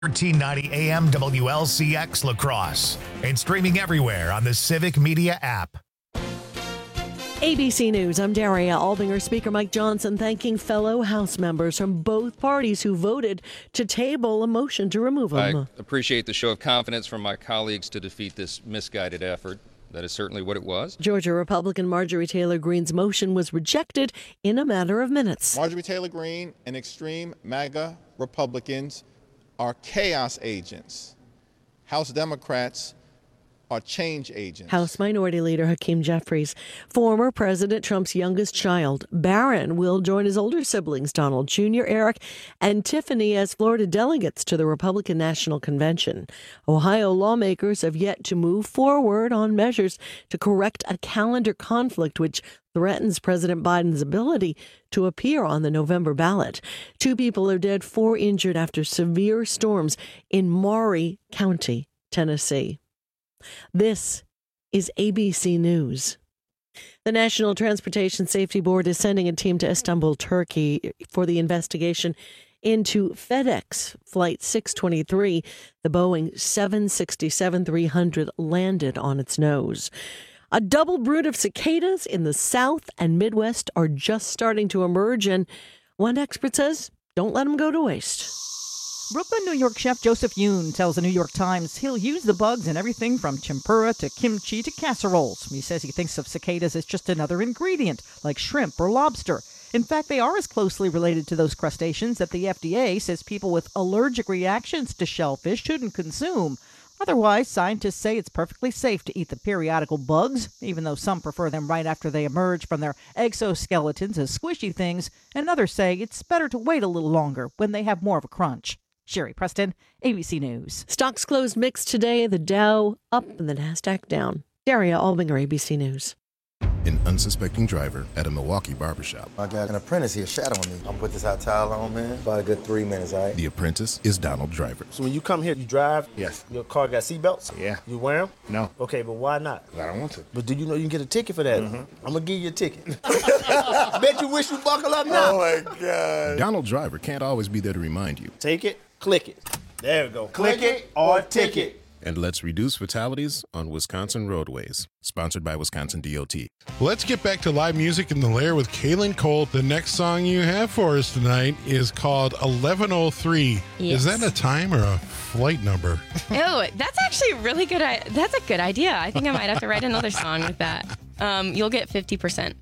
1390 AM WLCX La Crosse and streaming everywhere on the Civic Media app. ABC News, I'm Daria Albinger. Speaker Mike Johnson thanking fellow House members from both parties who voted to table a motion to remove him. I appreciate the show of confidence from my colleagues to defeat this misguided effort. That is certainly what it was. Georgia Republican Marjorie Taylor Greene's motion was rejected in a matter of minutes. Marjorie Taylor Greene and extreme MAGA Republicans are chaos agents. House Democrats are change agents. House Minority Leader Hakeem Jeffries, former President Trump's youngest child, Barron, will join his older siblings, Donald Jr., Eric, and Tiffany, as Florida delegates to the Republican National Convention. Ohio lawmakers have yet to move forward on measures to correct a calendar conflict which threatens President Biden's ability to appear on the November ballot. 2 people are dead, 4 injured after severe storms in Maury County, Tennessee. This is ABC News. The National Transportation Safety Board is sending a team to Istanbul, Turkey, for the investigation into FedEx Flight 623. The Boeing 767-300 landed on its nose. A double brood of cicadas in the South and Midwest are just starting to emerge, and one expert says, don't let them go to waste. Brooklyn, New York chef Joseph Yoon tells the New York Times he'll use the bugs in everything from tempura to kimchi to casseroles. He says he thinks of cicadas as just another ingredient, like shrimp or lobster. In fact, they are as closely related to those crustaceans that the FDA says people with allergic reactions to shellfish shouldn't consume. Otherwise, scientists say it's perfectly safe to eat the periodical bugs, even though some prefer them right after they emerge from their exoskeletons as squishy things, and others say it's better to wait a little longer when they have more of a crunch. Sherry Preston, ABC News. Stocks closed mixed today. The Dow up and the Nasdaq down. Daria Albinger, ABC News. An unsuspecting driver at a Milwaukee barbershop. I got an apprentice here shadowing me. I'm gonna put this hot towel on, man. About a good 3 minutes, all right? The apprentice is Donald Driver. So when you come here, you drive? Yes. Your car got seatbelts? Yeah. You wear them? No. Okay, but why not? I don't want to. But do you know you can get a ticket for that? I'm gonna give you a ticket. Bet you wish you buckle up now. Oh my God. Donald Driver can't always be there to remind you. Take it, click it. There we go. Click it or ticket. And let's reduce fatalities on Wisconsin roadways. Sponsored by Wisconsin DOT. Let's get back to live music in the Lair with Kaylin Colt. The next song you have for us tonight is called 1103. Yes. Is that a time or a flight number? Oh, that's actually really good. That's a good idea. I think I might have to write another song with that. You'll get 50%.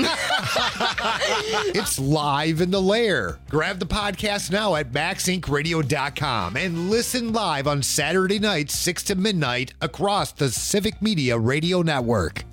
It's live in the Lair. Grab the podcast now at MaxIncRadio.com and listen live on Saturday nights, 6 to midnight, across the Civic Media Radio Network.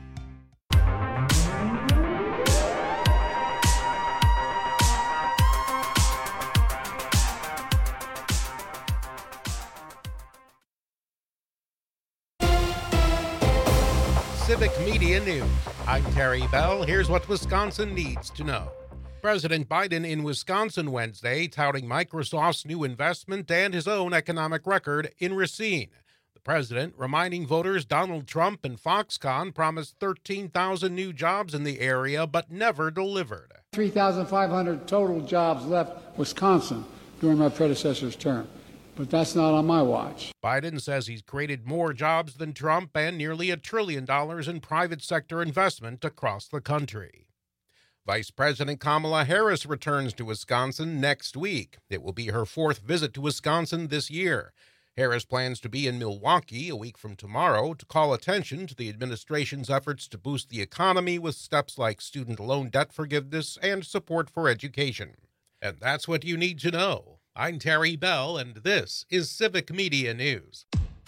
Civic Media News. I'm Terry Bell. Here's what Wisconsin needs to know. President Biden in Wisconsin Wednesday touting Microsoft's new investment and his own economic record in Racine. The president reminding voters Donald Trump and Foxconn promised 13,000 new jobs in the area but never delivered. 3,500 total jobs left Wisconsin during my predecessor's term. But that's not on my watch. Biden says he's created more jobs than Trump and nearly $1 trillion in private sector investment across the country. Vice President Kamala Harris returns to Wisconsin next week. It will be her 4th visit to Wisconsin this year. Harris plans to be in Milwaukee a week from tomorrow to call attention to the administration's efforts to boost the economy with steps like student loan debt forgiveness and support for education. And that's what you need to know. I'm Terry Bell, and this is Civic Media News.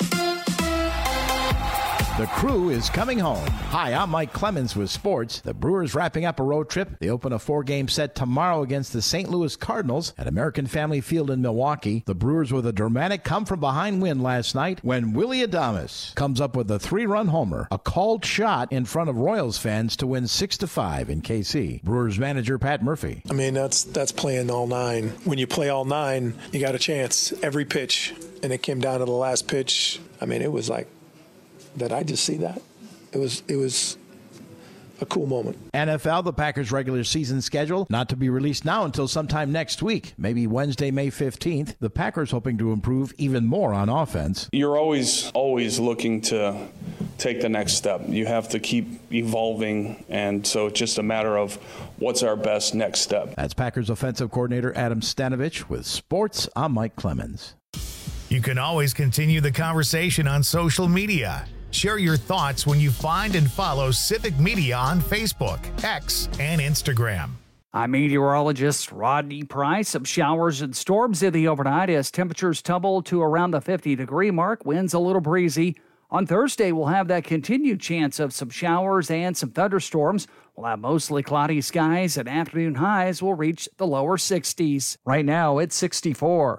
The crew is coming home. Hi, I'm Mike Clemens with sports. The Brewers wrapping up a road trip. They open a 4-game set tomorrow against the St. Louis Cardinals at American Family Field in Milwaukee. The Brewers with a dramatic come-from-behind win last night when Willy Adames comes up with a 3-run homer, a called shot in front of Royals fans to win 6-5 in KC. Brewers manager Pat Murphy. I mean, that's playing all 9. When you play all 9, you got a chance every pitch. And it came down to the last pitch. I mean, it was like, did I just see that? It was a cool moment. NFL, the Packers' regular season schedule, not to be released now until sometime next week, maybe Wednesday, May 15th. The Packers hoping to improve even more on offense. You're always looking to take the next step. You have to keep evolving, and so it's just a matter of what's our best next step. That's Packers offensive coordinator Adam Stenavich with Sports. I'm Mike Clemens. You can always continue the conversation on social media. Share your thoughts when you find and follow Civic Media on Facebook, X, and Instagram. I'm meteorologist Rodney Price. Some showers and storms in the overnight as temperatures tumble to around the 50-degree mark. Winds a little breezy. On Thursday, we'll have that continued chance of some showers and some thunderstorms. We'll have mostly cloudy skies, and afternoon highs will reach the lower 60s. Right now, it's 64.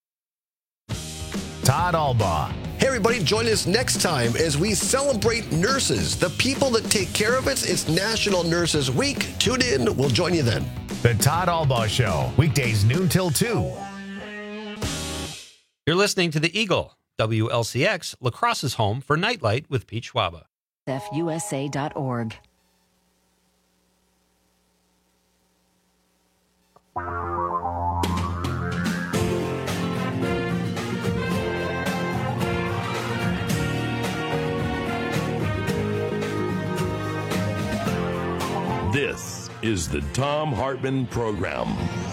Todd Albaugh. Hey, everybody, join us next time as we celebrate nurses, the people that take care of us. It's National Nurses Week. Tune in. We'll join you then. The Todd Albaugh Show, weekdays noon till 2. You're listening to The Eagle, WLCX, La Crosse's home for Nightlight with Pete Schwaba. FUSA.org. This is the Thom Hartmann Program.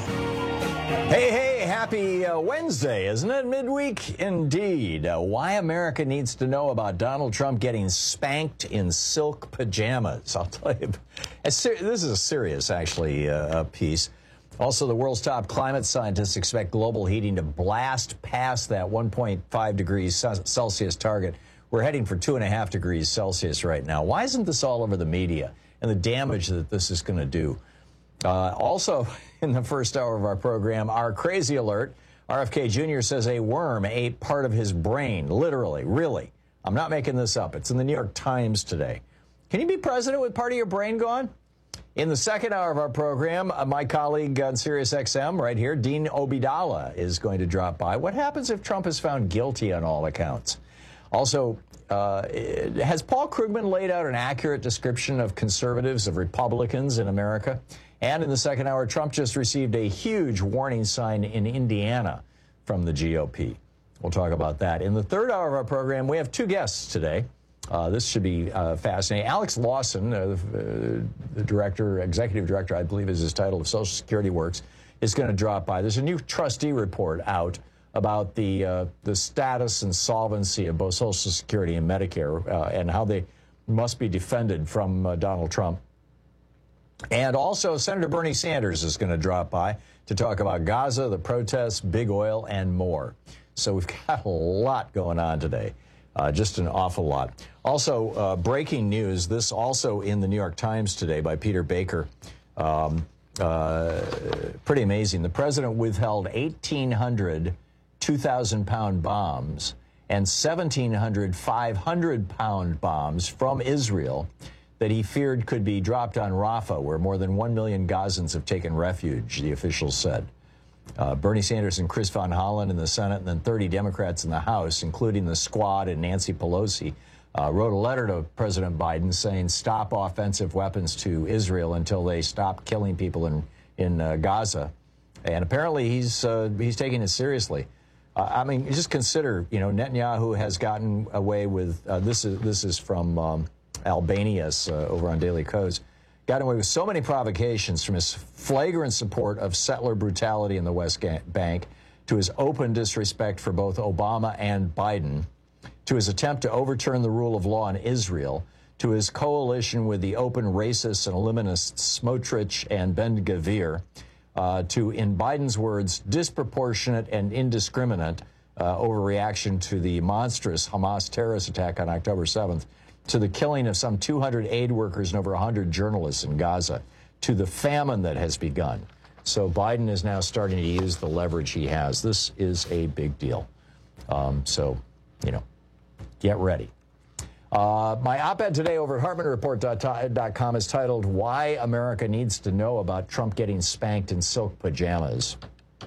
Hey, happy Wednesday, isn't it? Midweek indeed. Why America needs to know about Donald Trump getting spanked in silk pajamas. I'll tell you, this is a serious, actually, piece. Also, the world's top climate scientists expect global heating to blast past that 1.5 degrees Celsius target. We're heading for 2.5 degrees Celsius right now. Why isn't this all over the media and the damage that this is going to do? Also, in the first hour of our program, our crazy alert. RFK Jr. says a worm ate part of his brain. Literally, really. I'm not making this up. It's in the New York Times today. Can you be president with part of your brain gone? In the second hour of our program, my colleague on Sirius XM right here, Dean Obeidallah, is going to drop by. What happens if Trump is found guilty on all accounts? Also, has Paul Krugman laid out an accurate description of conservatives, of Republicans in America? And in the second hour, Trump just received a huge warning sign in Indiana from the GOP. We'll talk about that. In the third hour of our program, we have two guests today. This should be fascinating. Alex Lawson, the director, executive director, I believe is his title, of Social Security Works, is going to drop by. There's a new trustee report out about the status and solvency of both Social Security and Medicare and how they must be defended from Donald Trump. And also, Senator Bernie Sanders is going to drop by to talk about Gaza, the protests, big oil, and more. So we've got a lot going on today, just an awful lot. Also, breaking news, this also in the New York Times today by Peter Baker. Pretty amazing. The president withheld 1,800 2,000-pound bombs and 1,700 500-pound bombs from Israel that he feared could be dropped on Rafah, where more than 1 million Gazans have taken refuge, the officials said. Bernie Sanders and Chris Van Hollen in the Senate, and then 30 Democrats in the House, including the Squad and Nancy Pelosi, wrote a letter to President Biden saying stop offensive weapons to Israel until they stop killing people in Gaza. And apparently he's taking it seriously. I mean, just consider, Netanyahu has gotten away with, this is from Albanius over on Daily Kos, got away with so many provocations, from his flagrant support of settler brutality in the West Bank to his open disrespect for both Obama and Biden, to his attempt to overturn the rule of law in Israel, to his coalition with the open racists and eliminists Smotrich and Ben-Gvir, to, in Biden's words, disproportionate and indiscriminate overreaction to the monstrous Hamas terrorist attack on October 7th, to the killing of some 200 aid workers and over 100 journalists in Gaza, to the famine that has begun. So Biden is now starting to use the leverage he has. This is a big deal. Get ready. My op-ed today over at HartmannReport.com is titled, Why America Needs to Know About Trump Getting Spanked in Silk Pajamas.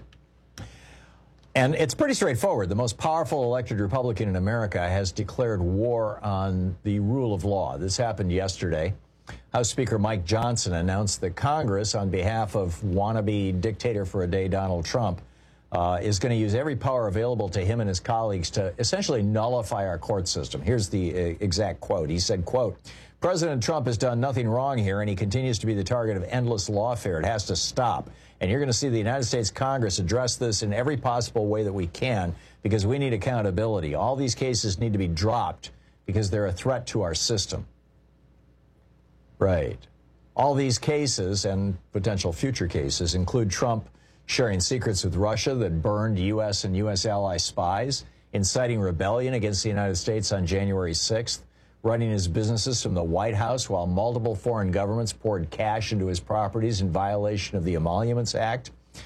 And it's pretty straightforward. The most powerful elected Republican in America has declared war on the rule of law. This happened yesterday. House Speaker Mike Johnson announced that Congress, on behalf of wannabe dictator for a day Donald Trump, is going to use every power available to him and his colleagues to essentially nullify our court system. Here's the exact quote. He said, quote, "President Trump has done nothing wrong here, and he continues to be the target of endless lawfare. It has to stop. And you're going to see the United States Congress address this in every possible way that we can, because we need accountability. All these cases need to be dropped because they're a threat to our system." Right. All these cases and potential future cases include Trump sharing secrets with Russia that burned U.S. and U.S. ally spies, inciting rebellion against the United States on January 6th, running his businesses from the White House while multiple foreign governments poured cash into his properties in violation of the Emoluments Act,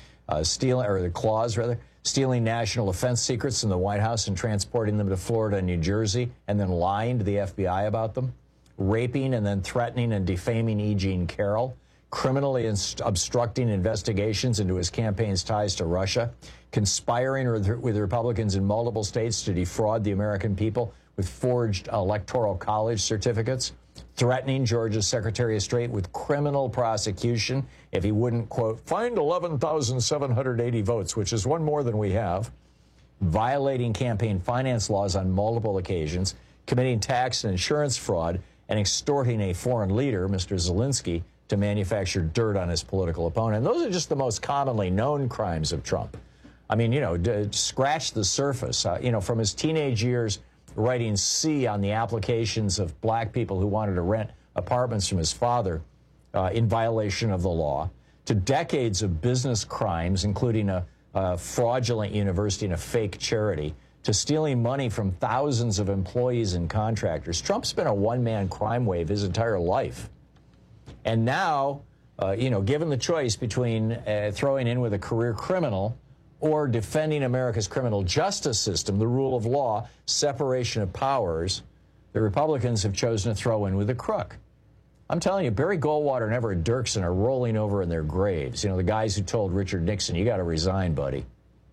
stealing national defense secrets from the White House and transporting them to Florida and New Jersey, and then lying to the FBI about them, raping and then threatening and defaming E. Jean Carroll, criminally obstructing investigations into his campaign's ties to Russia, conspiring with Republicans in multiple states to defraud the American people with forged Electoral College certificates, threatening Georgia's Secretary of State with criminal prosecution if he wouldn't, quote, "find 11,780 votes, which is one more than we have," violating campaign finance laws on multiple occasions, committing tax and insurance fraud, and extorting a foreign leader, Mr. Zelensky, to manufacture dirt on his political opponent. And those are just the most commonly known crimes of Trump. I mean, scratch the surface. From his teenage years, writing C on the applications of black people who wanted to rent apartments from his father in violation of the law, to decades of business crimes, including a fraudulent university and a fake charity, to stealing money from thousands of employees and contractors. Trump's been a one-man crime wave his entire life. And now, given the choice between throwing in with a career criminal or defending America's criminal justice system, the rule of law, separation of powers, the Republicans have chosen to throw in with a crook. I'm telling you, Barry Goldwater and Everett Dirksen are rolling over in their graves. The guys who told Richard Nixon, "You got to resign, buddy."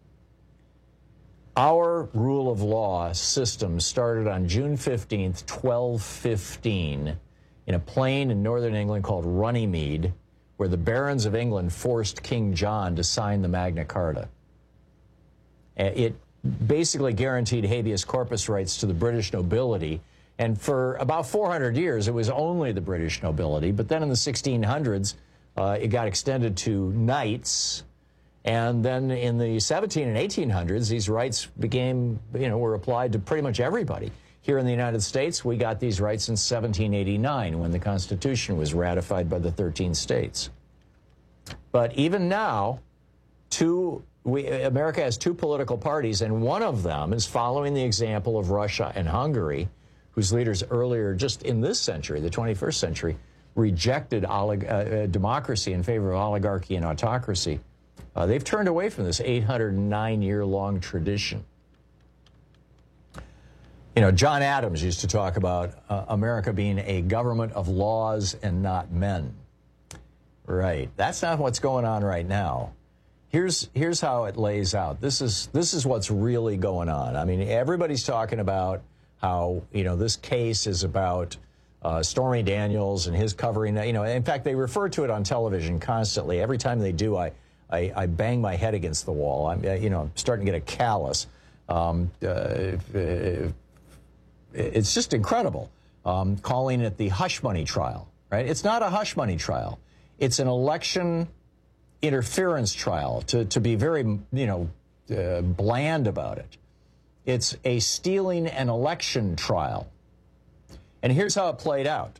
Our rule of law system started on June 15th, 1215, in a plain in northern England called Runnymede, where the barons of England forced King John to sign the Magna Carta. It basically guaranteed habeas corpus rights to the British nobility, and for about 400 years, it was only the British nobility. But then in the 1600s, it got extended to knights. And then in the 17 and 1800s, these rights were applied to pretty much everybody. Here in the United States, we got these rights in 1789 when the Constitution was ratified by the 13 states. But even now, America has two political parties, and one of them is following the example of Russia and Hungary, whose leaders earlier, just in this century, the 21st century, rejected democracy in favor of oligarchy and autocracy. They've turned away from this 809-year-long tradition. John Adams used to talk about America being a government of laws and not men. Right. That's not what's going on right now. Here's how it lays out. This is what's really going on. I mean, everybody's talking about how, this case is about Stormy Daniels and his covering. In fact, they refer to it on television constantly. Every time they do, I bang my head against the wall. I'm starting to get a callus. It's just incredible. Calling it the hush money trial, right? It's not a hush money trial. It's an election interference trial, to be very, bland about it. It's a stealing an election trial. And here's how it played out.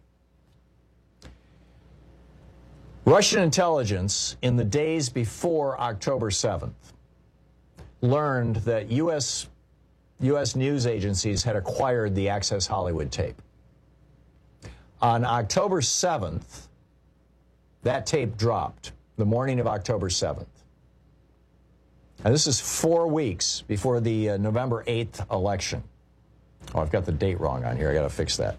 Russian intelligence, in the days before October 7th, learned that U.S. news agencies had acquired the Access Hollywood tape. On October 7th, that tape dropped, the morning of October 7th. And this is 4 weeks before the November 8th election. Oh, I've got the date wrong on here. I got to fix that.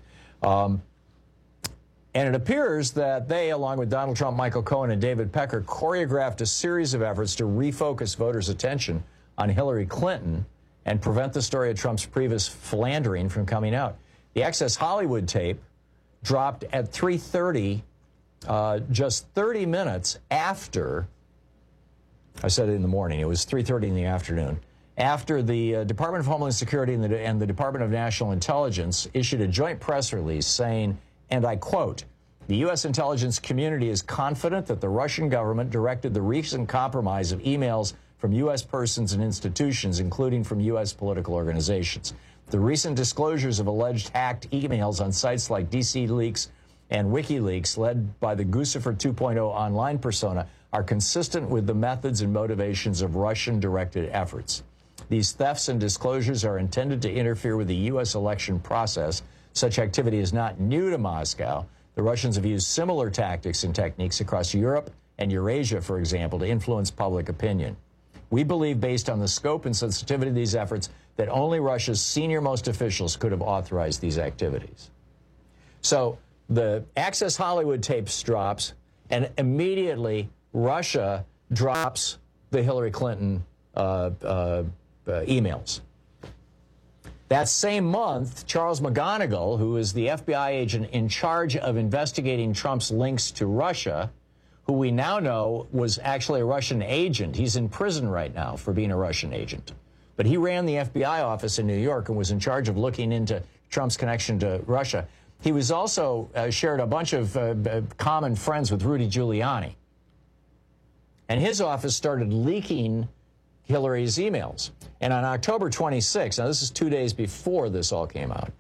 And it appears that they, along with Donald Trump, Michael Cohen, and David Pecker, choreographed a series of efforts to refocus voters' attention on Hillary Clinton and prevent the story of Trump's previous philandering from coming out. The Access Hollywood tape dropped at 3:30, just 30 minutes after, I said it in the morning, it was 3:30 in the afternoon, after the Department of Homeland Security and the Department of National Intelligence issued a joint press release saying, and I quote, "The U.S. intelligence community is confident that the Russian government directed the recent compromise of emails from U.S. persons and institutions, including from U.S. political organizations. The recent disclosures of alleged hacked emails on sites like DC Leaks and WikiLeaks, led by the Guccifer 2.0 online persona, are consistent with the methods and motivations of Russian-directed efforts. These thefts and disclosures are intended to interfere with the U.S. election process. Such activity is not new to Moscow. The Russians have used similar tactics and techniques across Europe and Eurasia, for example, to influence public opinion. We believe, based on the scope and sensitivity of these efforts, that only Russia's senior-most officials could have authorized these activities." So the Access Hollywood tapes drops, and immediately Russia drops the Hillary Clinton emails. That same month, Charles McGonigal, who is the FBI agent in charge of investigating Trump's links to Russia, who we now know was actually a Russian agent. He's in prison right now for being a Russian agent. But he ran the FBI office in New York and was in charge of looking into Trump's connection to Russia. He was also shared a bunch of common friends with Rudy Giuliani. And his office started leaking Hillary's emails. And on October 26th, now this is 2 days before this all came out,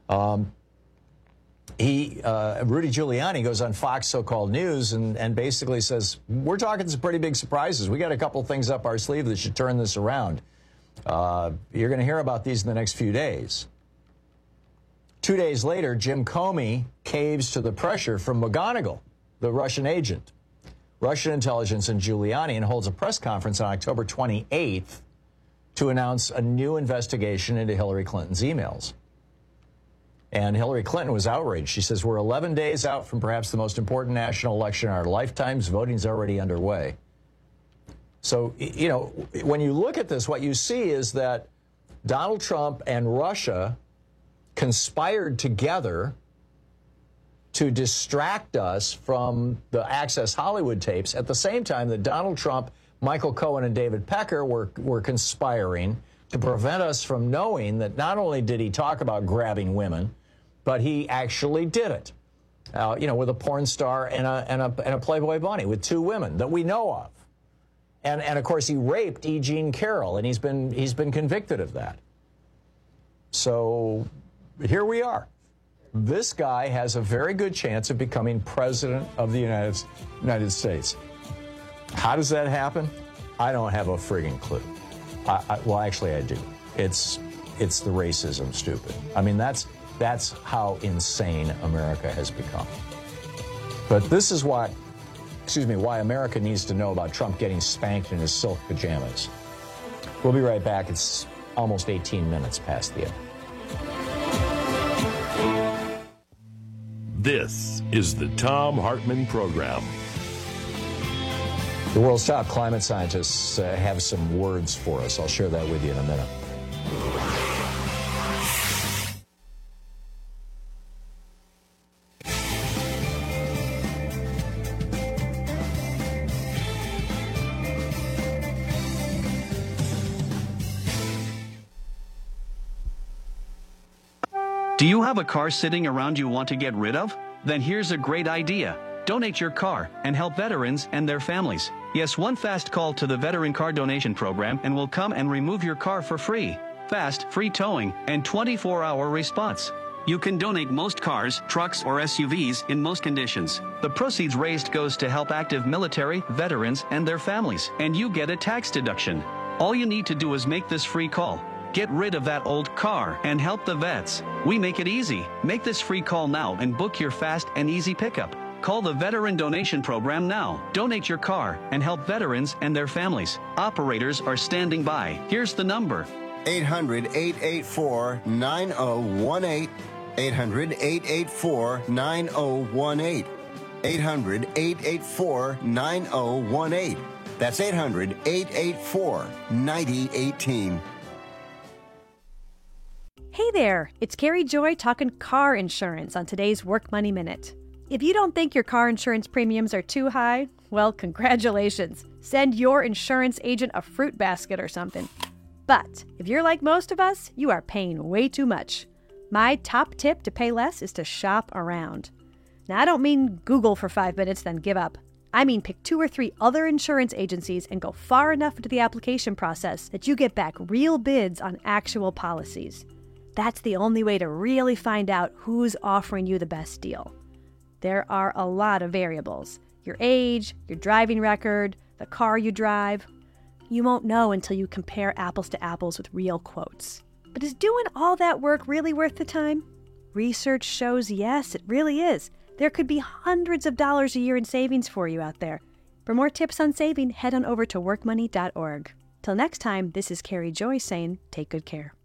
Rudy Giuliani goes on Fox so-called News and basically says, we're talking some pretty big surprises. We got a couple things up our sleeve that should turn this around. You're going to hear about these in the next few days. 2 days later, Jim Comey caves to the pressure from McGonigal, the Russian agent, Russian intelligence, and Giuliani, and holds a press conference on October 28th to announce a new investigation into Hillary Clinton's emails. And Hillary Clinton was outraged. She says, we're 11 days out from perhaps the most important national election in our lifetimes. Voting's already underway. So, you know, when you look at this, what you see is that Donald Trump and Russia conspired together to distract us from the Access Hollywood tapes at the same time that Donald Trump, Michael Cohen, and David Pecker were conspiring to prevent us from knowing that not only did he talk about grabbing women, but he actually did it, you know, with a porn star and a Playboy bunny, with two women that we know of. And of course, he raped E. Jean Carroll, and he's been convicted of that. So here we are. This guy has a very good chance of becoming president of the United States. How does that happen? I don't have a friggin' clue. Well, actually, I do. It's the racism, stupid. I mean, that's how insane America has become. But this is why America needs to know about Trump getting spanked in his silk pajamas. We'll be right back. It's almost 18 minutes past the hour. This is the Thom Hartmann Program. The world's top climate scientists have some words for us. I'll share that with you in a minute. Do you have a car sitting around you want to get rid of? Then here's a great idea. Donate your car and help veterans and their families. Yes, one fast call to the Veteran Car Donation Program and we'll come and remove your car for free. Fast, free towing, and 24-hour response. You can donate most cars, trucks, or SUVs in most conditions. The proceeds raised goes to help active military, veterans, and their families, and you get a tax deduction. All you need to do is make this free call. Get rid of that old car and help the vets. We make it easy. Make this free call now and book your fast and easy pickup. Call the Veteran Donation Program now. Donate your car and help veterans and their families. Operators are standing by. Here's the number. 800-884-9018. 800-884-9018. 800-884-9018. That's 800-884-9018. Hey there, it's Carrie Joy talking car insurance on today's Work Money Minute. If you don't think your car insurance premiums are too high, well, congratulations. Send your insurance agent a fruit basket or something. But if you're like most of us, you are paying way too much. My top tip to pay less is to shop around. Now, I don't mean Google for 5 minutes, then give up. I mean pick 2 or 3 other insurance agencies and go far enough into the application process that you get back real bids on actual policies. That's the only way to really find out who's offering you the best deal. There are a lot of variables. Your age, your driving record, the car you drive. You won't know until you compare apples to apples with real quotes. But is doing all that work really worth the time? Research shows yes, it really is. There could be hundreds of dollars a year in savings for you out there. For more tips on saving, head on over to workmoney.org. Till next time, this is Carrie Joy saying, take good care.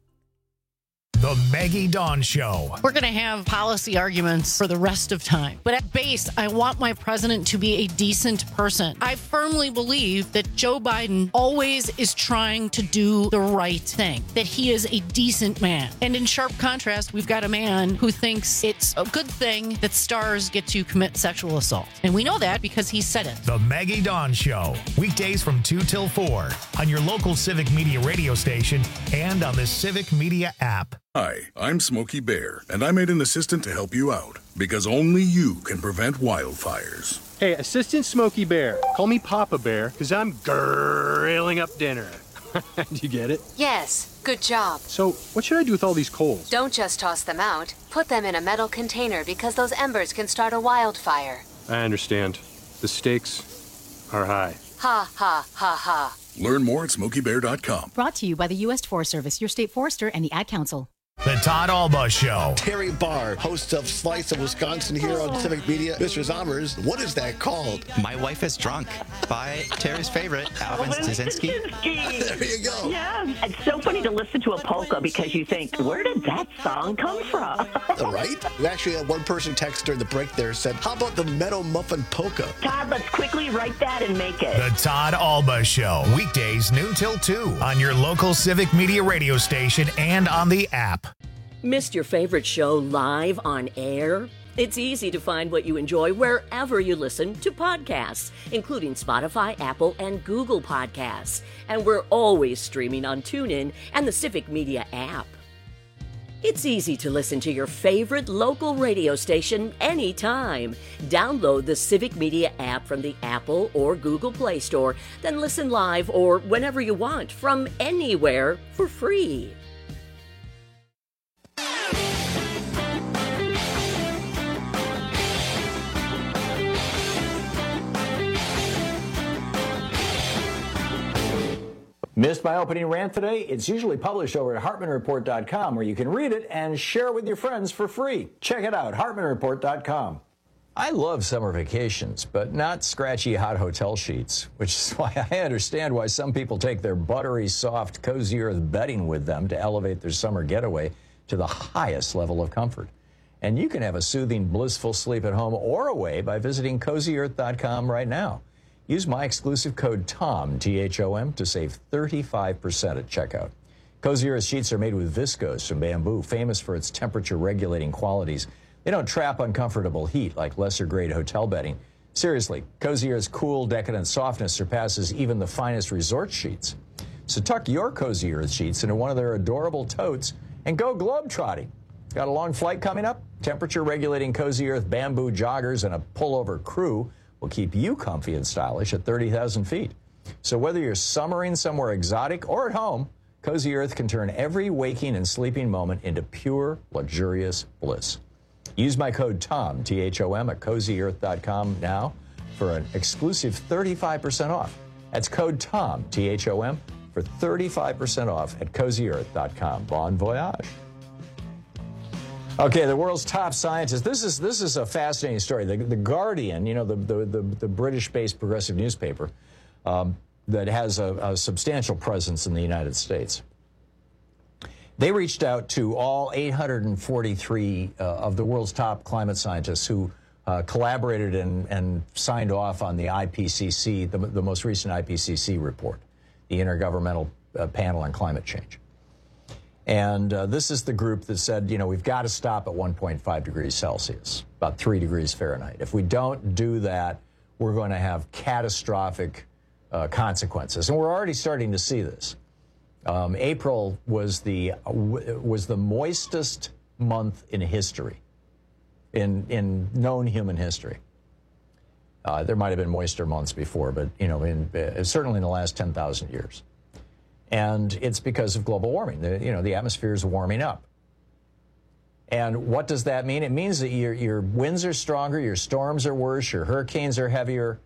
The Maggie Dawn Show. We're going to have policy arguments for the rest of time. But at base, I want my president to be a decent person. I firmly believe that Joe Biden always is trying to do the right thing, that he is a decent man. And in sharp contrast, we've got a man who thinks it's a good thing that stars get to commit sexual assault. And we know that because he said it. The Maggie Dawn Show. Weekdays from 2 till 4 on your local Civic Media radio station and on the Civic Media app. Hi, I'm Smokey Bear, and I made an assistant to help you out, because only you can prevent wildfires. Hey, Assistant Smokey Bear, call me Papa Bear, because I'm grilling up dinner. Do you get it? Yes, good job. So, what should I do with all these coals? Don't just toss them out. Put them in a metal container because those embers can start a wildfire. I understand. The stakes are high. Ha, ha, ha, ha. Learn more at SmokeyBear.com. Brought to you by the U.S. Forest Service, your state forester, and the Ad Council. The Todd Alba Show. Terry Barr, host of Slice of Wisconsin here on Civic Media. Mr. Zommers, what is that called? My Wife is Drunk by Terry's favorite, Alvin Staszynski. There you go. Yeah, it's so funny to listen to a polka because you think, where did that song come from? Right? We actually had one person text during the break there said, how about the Meadow Muffin Polka? Todd, let's quickly write that and make it. The Todd Alba Show. Weekdays noon till 2 on your local Civic Media radio station and on the app. Missed your favorite show live on air? It's easy to find what you enjoy wherever you listen to podcasts, including Spotify, Apple, and Google Podcasts. And we're always streaming on TuneIn and the Civic Media app. It's easy to listen to your favorite local radio station anytime. Download the Civic Media app from the Apple or Google Play Store, then listen live or whenever you want from anywhere for free. Missed my opening rant today? It's usually published over at HartmanReport.com, where you can read it and share it with your friends for free. Check it out, HartmanReport.com. I love summer vacations, but not scratchy hot hotel sheets, which is why I understand why some people take their buttery, soft, Cozy Earth bedding with them to elevate their summer getaway to the highest level of comfort. And you can have a soothing, blissful sleep at home or away by visiting CozyEarth.com right now. Use my exclusive code TOM, T-H-O-M, to save 35% at checkout. Cozy Earth sheets are made with viscose from bamboo, famous for its temperature-regulating qualities. They don't trap uncomfortable heat like lesser-grade hotel bedding. Seriously, Cozy Earth's cool, decadent softness surpasses even the finest resort sheets. So tuck your Cozy Earth sheets into one of their adorable totes and go globetrotting. Got a long flight coming up? Temperature-regulating Cozy Earth bamboo joggers and a pullover crew will keep you comfy and stylish at 30,000 feet. So whether you're summering somewhere exotic or at home, Cozy Earth can turn every waking and sleeping moment into pure, luxurious bliss. Use my code TOM, T-H-O-M, at CozyEarth.com now for an exclusive 35% off. That's code TOM, T-H-O-M, for 35% off at CozyEarth.com. Bon voyage. Okay, the world's top scientists. This is a fascinating story. The Guardian, you know, the British-based progressive newspaper that has a substantial presence in the United States. They reached out to all 843 of the world's top climate scientists who collaborated and signed off on the IPCC, the most recent IPCC report, the Intergovernmental Panel on Climate Change. And this is the group that said, we've got to stop at 1.5 degrees Celsius, about 3 degrees Fahrenheit. If we don't do that, we're going to have catastrophic consequences. And we're already starting to see this. April was the moistest month in history, in known human history. There might have been moister months before, but certainly in the last 10,000 years. And it's because of global warming. The atmosphere is warming up. And what does that mean? It means that your winds are stronger, your storms are worse, your hurricanes are heavier.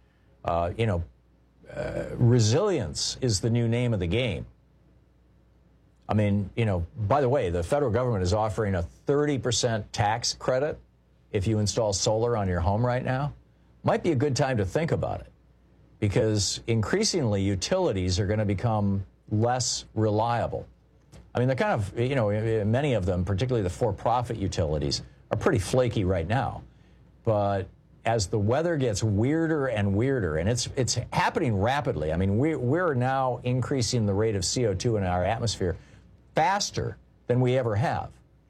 Resilience is the new name of the game. I mean, by the way, the federal government is offering a 30% tax credit if you install solar on your home right now. Might be a good time to think about it, because increasingly utilities are going to become less reliable. I mean, they're kind of, many of them, particularly the for-profit utilities, are pretty flaky right now. But as the weather gets weirder and weirder, and it's happening rapidly. I mean, we're now increasing the rate of CO2 in our atmosphere faster than we ever have.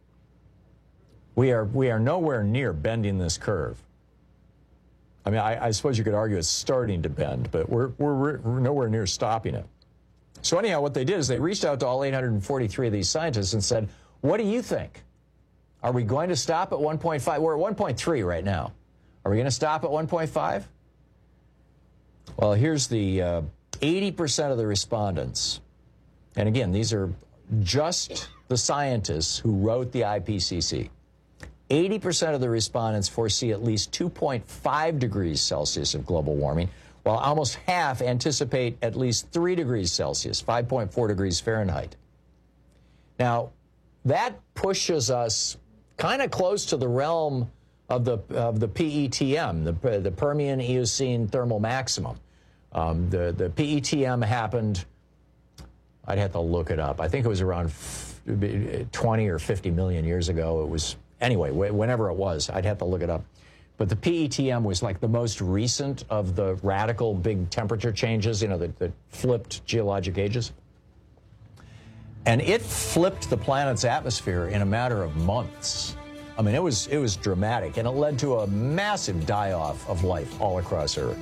We are nowhere near bending this curve. I mean, I suppose you could argue it's starting to bend, but we're nowhere near stopping it. So anyhow, what they did is they reached out to all 843 of these scientists and said, what do you think? Are we going to stop at 1.5? We're at 1.3 right now. Are we going to stop at 1.5? Well, here's the 80% of the respondents. And again, these are just the scientists who wrote the IPCC. 80% of the respondents foresee at least 2.5 degrees Celsius of global warming, while almost half anticipate at least 3 degrees Celsius, 5.4 degrees Fahrenheit. Now, that pushes us kind of close to the realm of the PETM, the Permian Eocene thermal maximum. The PETM happened, I'd have to look it up. I think it was around 20 or 50 million years ago. It was, anyway, whenever it was, I'd have to look it up. But the PETM was like the most recent of the radical big temperature changes, that flipped geologic ages. And it flipped the planet's atmosphere in a matter of months. I mean, it was dramatic, and it led to a massive die-off of life all across Earth.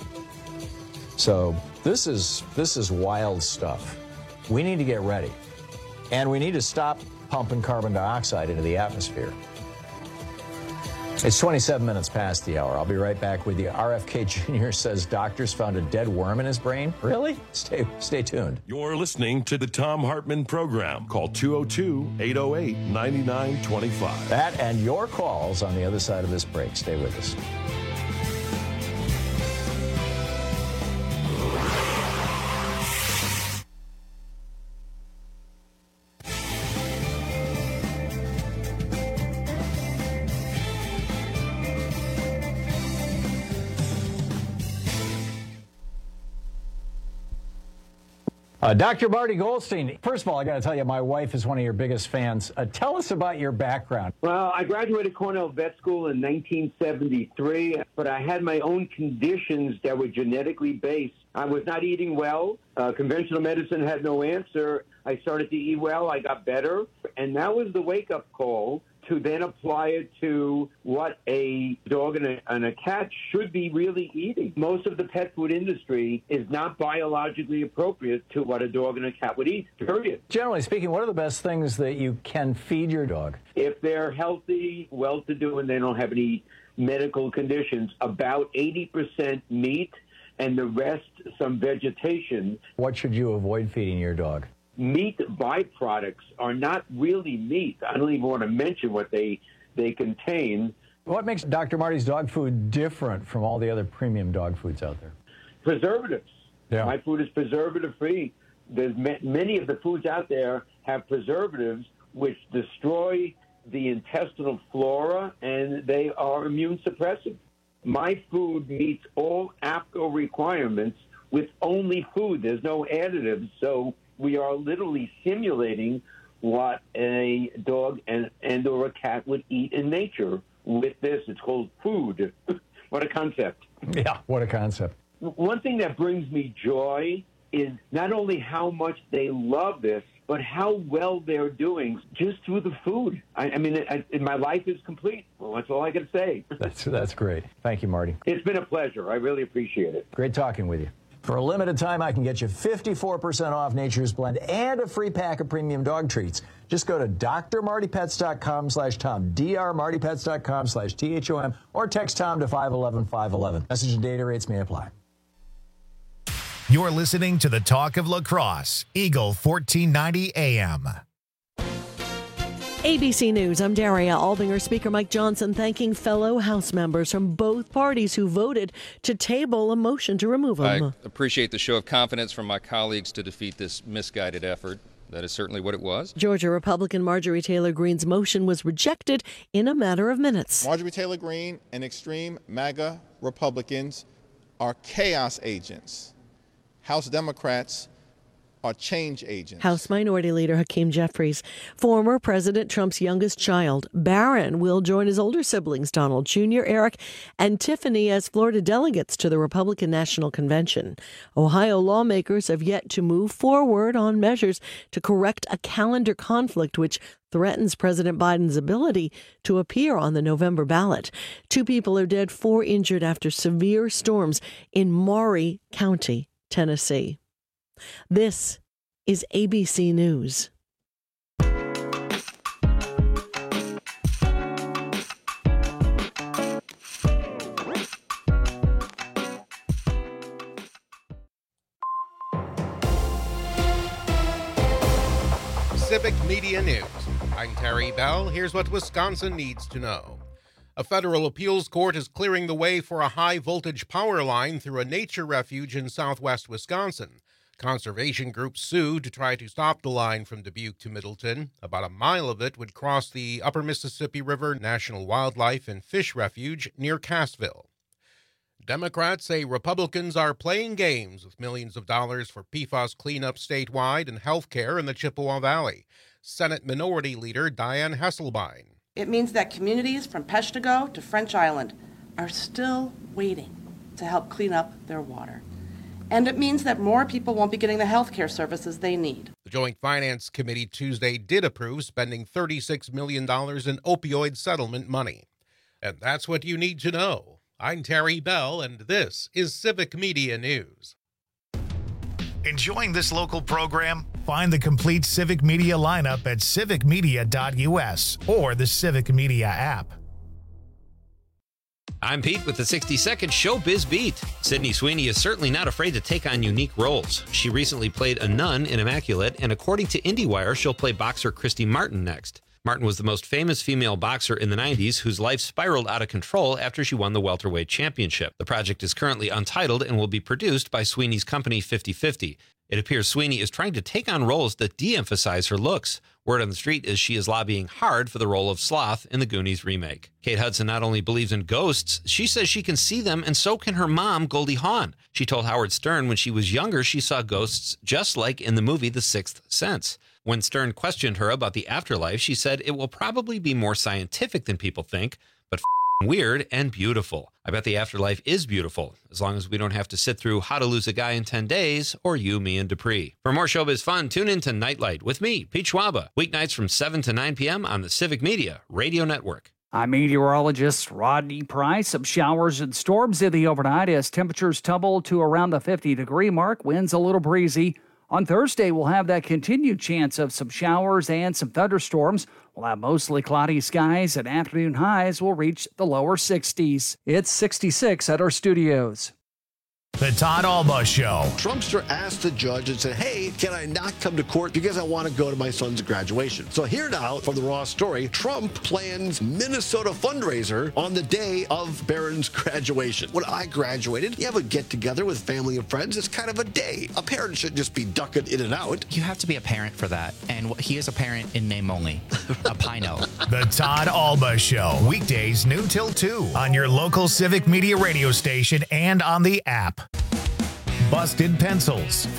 So this is wild stuff. We need to get ready. And we need to stop pumping carbon dioxide into the atmosphere. It's 27 minutes past the hour. I'll be right back with you. RFK Jr. says doctors found a dead worm in his brain. Really? Stay tuned. You're listening to the Thom Hartmann Program. Call 202-808-9925. That and your calls on the other side of this break. Stay with us. Dr. Marty Goldstein, first of all, I got to tell you, my wife is one of your biggest fans. Tell us about your background. Well, I graduated Cornell Vet School in 1973, but I had my own conditions that were genetically based. I was not eating well. Conventional medicine had no answer. I started to eat well. I got better. And that was the wake-up call to then apply it to what a dog and a cat should be really eating. Most of the pet food industry is not biologically appropriate to what a dog and a cat would eat, period. Generally speaking, what are the best things that you can feed your dog? If they're healthy, well-to-do, and they don't have any medical conditions, about 80% meat and the rest some vegetation. What should you avoid feeding your dog? Meat byproducts are not really meat. I don't even want to mention what they contain. What makes Dr. Marty's dog food different from all the other premium dog foods out there? Preservatives. Yeah. My food is preservative-free. There's many of the foods out there have preservatives which destroy the intestinal flora, and they are immune suppressive. My food meets all APCO requirements with only food. There's no additives, so we are literally simulating what a dog and or a cat would eat in nature with this. It's called food. What a concept. Yeah, what a concept. One thing that brings me joy is not only how much they love this, but how well they're doing just through the food. I mean, my life is complete. Well, that's all I can say. That's great. Thank you, Marty. It's been a pleasure. I really appreciate it. Great talking with you. For a limited time, I can get you 54% off Nature's Blend and a free pack of premium dog treats. Just go to drmartypets.com/Tom, drmartypets.com/THOM, or text Tom to 511-511. Message and data rates may apply. You're listening to the Talk of La Crosse, Eagle 1490 AM. ABC News, I'm Daria Albinger. Speaker Mike Johnson thanking fellow House members from both parties who voted to table a motion to remove him. I appreciate the show of confidence from my colleagues to defeat this misguided effort. That is certainly what it was. Georgia Republican Marjorie Taylor Greene's motion was rejected in a matter of minutes. Marjorie Taylor Greene and extreme MAGA Republicans are chaos agents. House Democrats are change agents. House Minority Leader Hakeem Jeffries. Former President Trump's youngest child, Barron, will join his older siblings, Donald Jr., Eric, and Tiffany, as Florida delegates to the Republican National Convention. Ohio lawmakers have yet to move forward on measures to correct a calendar conflict which threatens President Biden's ability to appear on the November ballot. 2 people are dead, 4 injured after severe storms in Maury County, Tennessee. This is ABC News. Civic Media News. I'm Terry Bell. Here's what Wisconsin needs to know. A federal appeals court is clearing the way for a high-voltage power line through a nature refuge in southwest Wisconsin. Conservation groups sued to try to stop the line from Dubuque to Middleton. About a mile of it would cross the Upper Mississippi River National Wildlife and Fish Refuge near Cassville. Democrats say Republicans are playing games with millions of dollars for PFAS cleanup statewide and health care in the Chippewa Valley. Senate Minority Leader Diane Hesselbein. It means that communities from Peshtigo to French Island are still waiting to help clean up their water. And it means that more people won't be getting the health care services they need. The Joint Finance Committee Tuesday did approve spending $36 million in opioid settlement money. And that's what you need to know. I'm Terry Bell, and this is Civic Media News. Enjoying this local program? Find the complete Civic Media lineup at civicmedia.us or the Civic Media app. I'm Pete with the 60-second Showbiz Beat. Sydney Sweeney is certainly not afraid to take on unique roles. She recently played a nun in Immaculate, and according to IndieWire, she'll play boxer Christy Martin next. Martin was the most famous female boxer in the 90s whose life spiraled out of control after she won the welterweight championship. The project is currently untitled and will be produced by Sweeney's company 50/50. It appears Sweeney is trying to take on roles that de-emphasize her looks. Word on the street is she is lobbying hard for the role of Sloth in the Goonies remake. Kate Hudson not only believes in ghosts, she says she can see them, and so can her mom, Goldie Hawn. She told Howard Stern when she was younger she saw ghosts just like in the movie The Sixth Sense. When Stern questioned her about the afterlife, she said it will probably be more scientific than people think, but weird and beautiful. I bet the afterlife is beautiful, as long as we don't have to sit through How to Lose a Guy in 10 Days or You, Me, and Dupree. For more showbiz fun, tune in to Nightlight with me, Pete Schwaba, weeknights from 7 to 9 p.m. on the Civic Media Radio Network. I'm meteorologist Rodney Price. Some showers and storms in the overnight as temperatures tumble to around the 50-degree mark. Winds a little breezy. On Thursday, we'll have that continued chance of some showers and some thunderstorms. We'll have mostly cloudy skies, and afternoon highs will reach the lower 60s. It's 66 at our studios. The Todd Alba Show. Trumpster asked the judge and said, hey, can I not come to court because I want to go to my son's graduation? So here now from the Raw story, Trump plans Minnesota fundraiser on the day of Barron's graduation. When I graduated, you have a get-together with family and friends. It's kind of a day. A parent should just be ducking in and out. You have to be a parent for that. And he is a parent in name only. A Pino. The Todd Alba Show. Weekdays noon till 2 on your local Civic Media radio station and on the app. Busted Pencils. Fully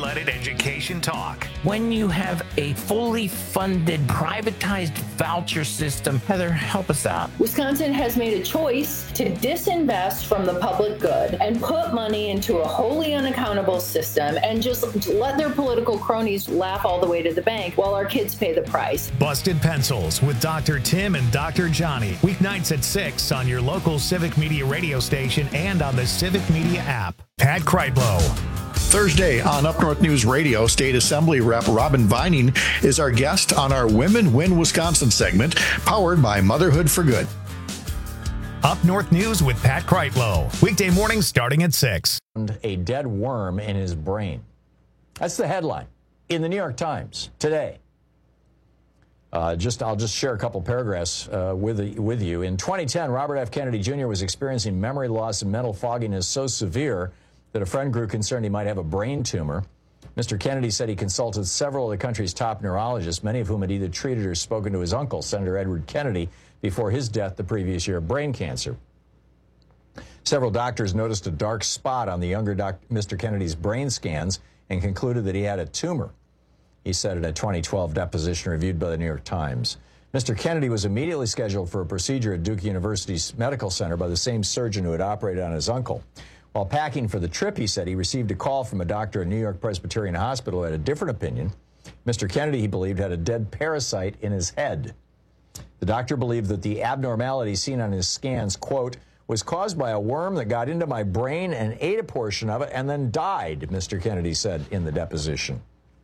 blooded education talk. When you have a fully funded, privatized voucher system, Heather, help us out. Wisconsin has made a choice to disinvest from the public good and put money into a wholly unaccountable system and just let their political cronies laugh all the way to the bank while our kids pay the price. Busted Pencils with Dr. Tim and Dr. Johnny. Weeknights at 6 on your local Civic Media radio station and on the Civic Media app. Pat Kreitlow. Thursday on Up North News Radio, State Assembly Rep Robin Vining is our guest on our Women Win Wisconsin segment, powered by Motherhood for Good. Up North News with Pat Kreitlow. Weekday mornings starting at 6. A dead worm in his brain. That's the headline in the New York Times today. I'll just share a couple paragraphs with you. In 2010, Robert F. Kennedy Jr. was experiencing memory loss and mental fogginess so severe that a friend grew concerned he might have a brain tumor. Mr. Kennedy said he consulted several of the country's top neurologists, many of whom had either treated or spoken to his uncle, Senator Edward Kennedy, before his death the previous year of brain cancer. Several doctors noticed a dark spot on the younger Mr. Kennedy's brain scans and concluded that he had a tumor, he said in a 2012 deposition reviewed by the New York Times. Mr. Kennedy was immediately scheduled for a procedure at Duke University's medical center by the same surgeon who had operated on his uncle. While packing for the trip, he said he received a call from a doctor at New York Presbyterian Hospital who had a different opinion. Mr. Kennedy, he believed, had a dead parasite in his head. The doctor believed that the abnormality seen on his scans, quote, was caused by a worm that got into my brain and ate a portion of it and then died, Mr. Kennedy said in the deposition.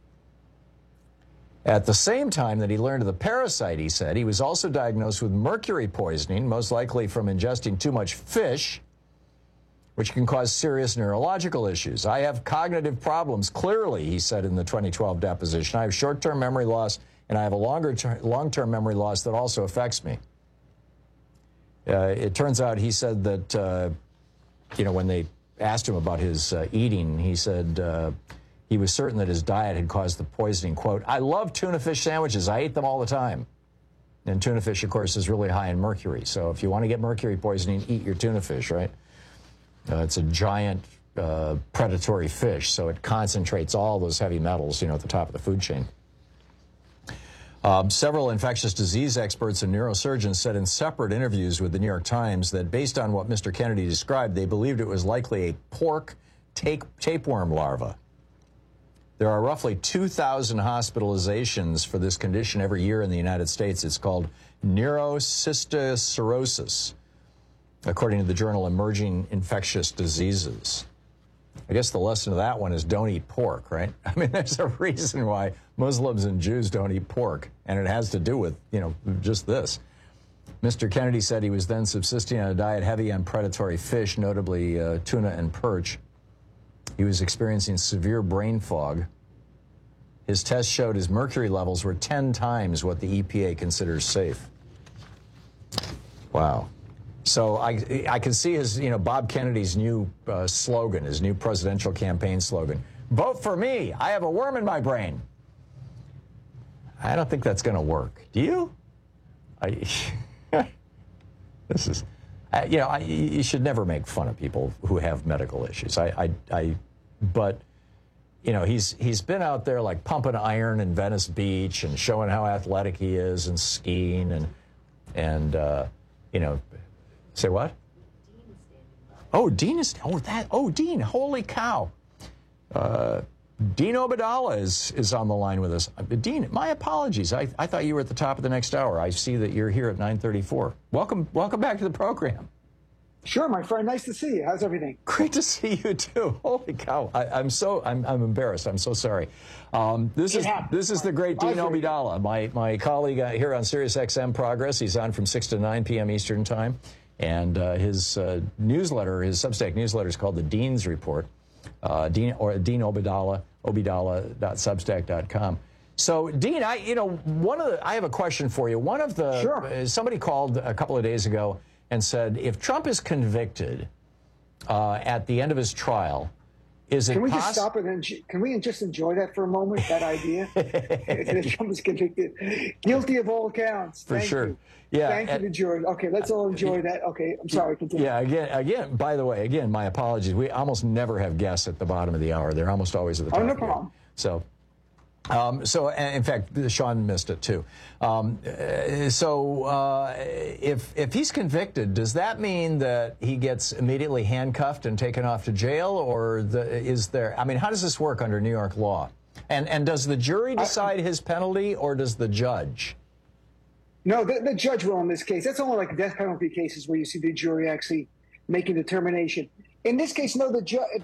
At the same time that he learned of the parasite, he said, he was also diagnosed with mercury poisoning, most likely from ingesting too much fish, which can cause serious neurological issues. I have cognitive problems, clearly, he said in the 2012 deposition. I have short-term memory loss, and I have a long-term memory loss that also affects me. It turns out, he said that, when they asked him about his eating, he said he was certain that his diet had caused the poisoning. Quote, I love tuna fish sandwiches. I eat them all the time. And tuna fish, of course, is really high in mercury. So if you want to get mercury poisoning, eat your tuna fish, right? It's a giant predatory fish, so it concentrates all those heavy metals, at the top of the food chain. Several infectious disease experts and neurosurgeons said in separate interviews with the New York Times that based on what Mr. Kennedy described, they believed it was likely a pork tapeworm larva. There are roughly 2,000 hospitalizations for this condition every year in the United States. It's called neurocysticercosis, according to the journal Emerging Infectious Diseases. I guess the lesson of that one is don't eat pork, right? I mean, there's a reason why Muslims and Jews don't eat pork, and it has to do with, just this. Mr. Kennedy said he was then subsisting on a diet heavy on predatory fish, notably tuna and perch. He was experiencing severe brain fog. His tests showed his mercury levels were 10 times what the EPA considers safe. Wow. So I can see his, Bob Kennedy's new slogan, his new presidential campaign slogan. Vote for me. I have a worm in my brain. I don't think that's going to work. Do you? You should never make fun of people who have medical issues. But he's been out there like pumping iron in Venice Beach and showing how athletic he is and skiing and say what? Dean is Dean, holy cow. Dean Obeidallah is on the line with us. Dean, my apologies. I thought you were at the top of the next hour. I see that you're here at 9:34. Welcome back to the program. Sure, my friend. Nice to see you. How's everything? Great to see you too. Holy cow! I'm embarrassed. I'm so sorry. This is the great Dean Obeidallah, my colleague here on Sirius XM Progress. He's on from 6 to 9 p.m. Eastern Time, and his newsletter, his Substack newsletter, is called the Dean's Report. Dean Obeidallah, Obeidallah.substack.com. So, Dean, I have a question for you. One of the sure. Somebody called a couple of days ago and said, if Trump is convicted at the end of his trial, Is it Can we just stop it and can we just enjoy that for a moment, that idea? That Trump is convicted, guilty of all counts. For Thank sure. You. Yeah. Thank you to jury. Okay, let's all enjoy that. Okay, I'm sorry. Continue. Yeah, again, by the way, my apologies. We almost never have guests at the bottom of the hour. They're almost always at the top. Oh, no of the problem. hour. So, in fact, Sean missed it too. If he's convicted, does that mean that he gets immediately handcuffed and taken off to jail, or is there? I mean, how does this work under New York law? And does the jury decide his penalty, or does the judge? No, the judge will in this case. That's only like death penalty cases where you see the jury actually make a determination. In this case, no,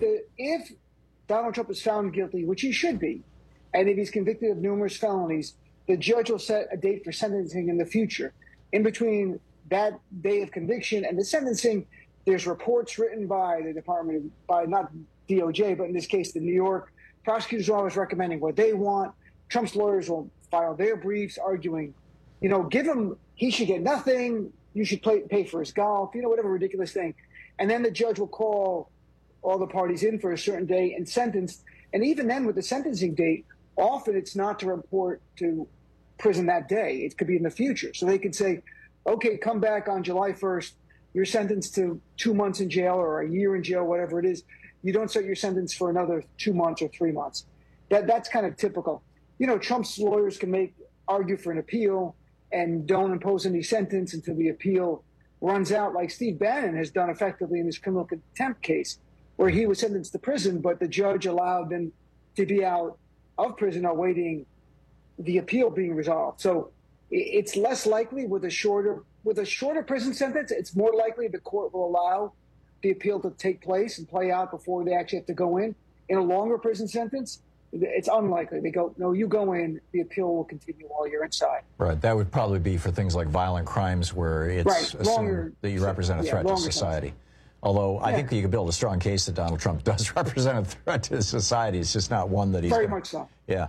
if Donald Trump is found guilty, which he should be, and if he's convicted of numerous felonies, the judge will set a date for sentencing in the future. In between that day of conviction and the sentencing, there's reports written by the department, by not DOJ, but in this case, the New York prosecutor's office recommending what they want. Trump's lawyers will file their briefs arguing, give him, he should get nothing, you should pay for his golf, whatever ridiculous thing. And then the judge will call all the parties in for a certain day and sentence. And even then, with the sentencing date, often it's not to report to prison that day. It could be in the future. So they could say, okay, come back on July 1st. You're sentenced to 2 months in jail or a year in jail, whatever it is. You don't start your sentence for another 2 months or 3 months. That's kind of typical. Trump's lawyers can argue for an appeal and don't impose any sentence until the appeal runs out, like Steve Bannon has done effectively in his criminal contempt case, where he was sentenced to prison, but the judge allowed them to be out of prison awaiting the appeal being resolved. So it's less likely with a shorter prison sentence. It's more likely the court will allow the appeal to take place and play out before they actually have to go in. In a longer prison sentence, it's unlikely. They go, no, you go in, the appeal will continue while you're inside. Right. That would probably be for things like violent crimes where it's assumed that you represent a threat to society. Although I think you could build a strong case that Donald Trump does represent a threat to society. It's just not one that he's... Very much so. Yeah.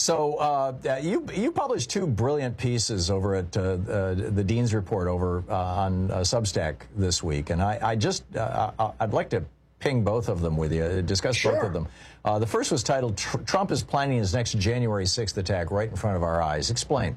So you published 2 brilliant pieces over at the Dean's Report over on Substack this week. And I'd like to ping both of them with you, discuss both of them. The first was titled, Trump is planning his next January 6th attack right in front of our eyes. Explain.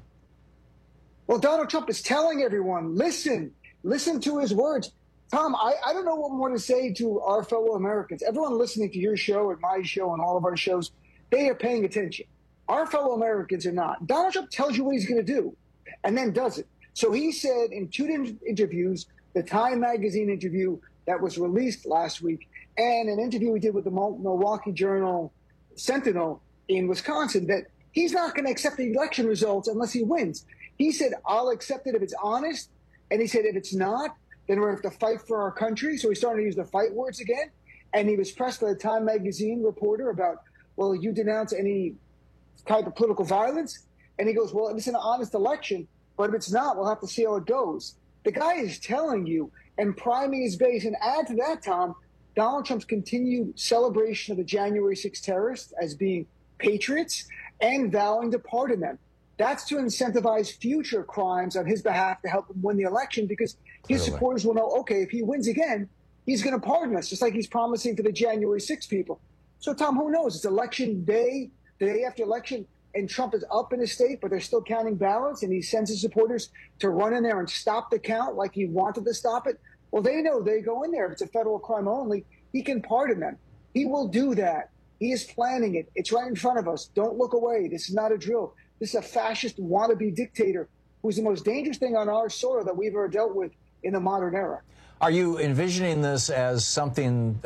Well, Donald Trump is telling everyone, listen to his words. Tom, I don't know what more to say to our fellow Americans. Everyone listening to your show and my show and all of our shows, they are paying attention. Our fellow Americans are not. Donald Trump tells you what he's going to do and then does it. So he said in 2 interviews, the Time Magazine interview that was released last week and an interview he did with the Milwaukee Journal Sentinel in Wisconsin, that he's not going to accept the election results unless he wins. He said, I'll accept it if it's honest. And he said, if it's not, then we're going to have to fight for our country. So he's starting to use the fight words again. And he was pressed by the Time Magazine reporter about, well, you denounce any type of political violence? And he goes, well, it's an honest election, but if it's not, we'll have to see how it goes. The guy is telling you and priming his base. And add to that, Tom, Donald Trump's continued celebration of the January 6th terrorists as being patriots and vowing to pardon them. That's to incentivize future crimes on his behalf to help him win the election, because his supporters will know, okay, if he wins again, he's going to pardon us, just like he's promising to the January 6th people. So, Tom, who knows? It's election day, the day after election, and Trump is up in his state, but they're still counting ballots, and he sends his supporters to run in there and stop the count like he wanted to stop it. Well, they know they go in there. If it's a federal crime only, he can pardon them. He will do that. He is planning it. It's right in front of us. Don't look away. This is not a drill. This is a fascist wannabe dictator who's the most dangerous thing on our soil that we've ever dealt with in the modern era. Are you envisioning this as something,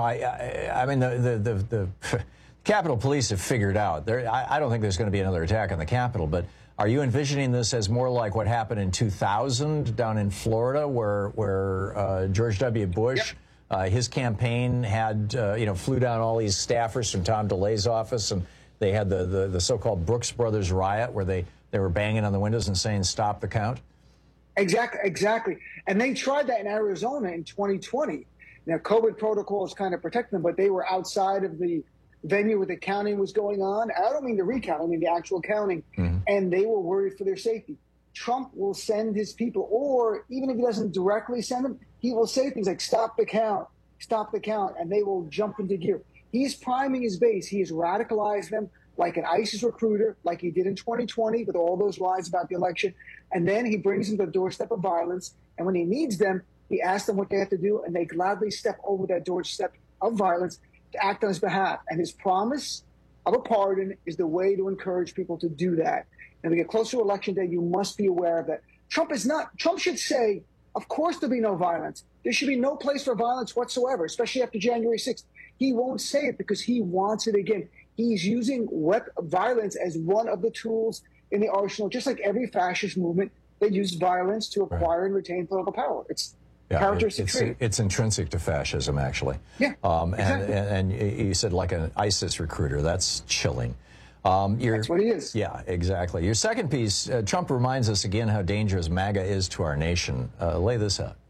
I mean, the Capitol Police have figured out, I don't think there's going to be another attack on the Capitol, but are you envisioning this as more like what happened in 2000 down in Florida, where George W. Bush, his campaign had, flew down all these staffers from Tom DeLay's office, and they had the so-called Brooks Brothers riot, where they were banging on the windows and saying, stop the count? Exactly. And they tried that in Arizona in 2020. Now, COVID protocols kind of protect them, but they were outside of the venue where the counting was going on. I don't mean the recount, I mean the actual counting. Mm-hmm. And they were worried for their safety. Trump will send his people, or even if he doesn't directly send them, he will say things like, stop the count, and they will jump into gear. He's priming his base. He has radicalized them like an ISIS recruiter, like he did in 2020 with all those lies about the election. And then he brings them to the doorstep of violence. And when he needs them, he asks them what they have to do, and they gladly step over that doorstep of violence to act on his behalf. And his promise of a pardon is the way to encourage people to do that. And we get closer to Election Day, you must be aware of that. Trump should say, of course there'll be no violence. There should be no place for violence whatsoever, especially after January 6th. He won't say it because he wants it again. He's using violence as one of the tools in the arsenal, just like every fascist movement that used violence to acquire and retain political power. It's characteristic. It's intrinsic to fascism, actually. Yeah, exactly. And you said like an ISIS recruiter. That's chilling. That's what he is. Yeah, exactly. Your second piece, Trump reminds us again how dangerous MAGA is to our nation. Lay this out.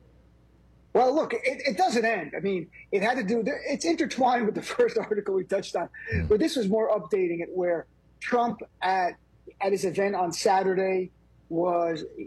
Well, look, it doesn't end. I mean, it had to do, it's intertwined with the first article we touched on, but this was more updating it, where Trump at his event on Saturday was an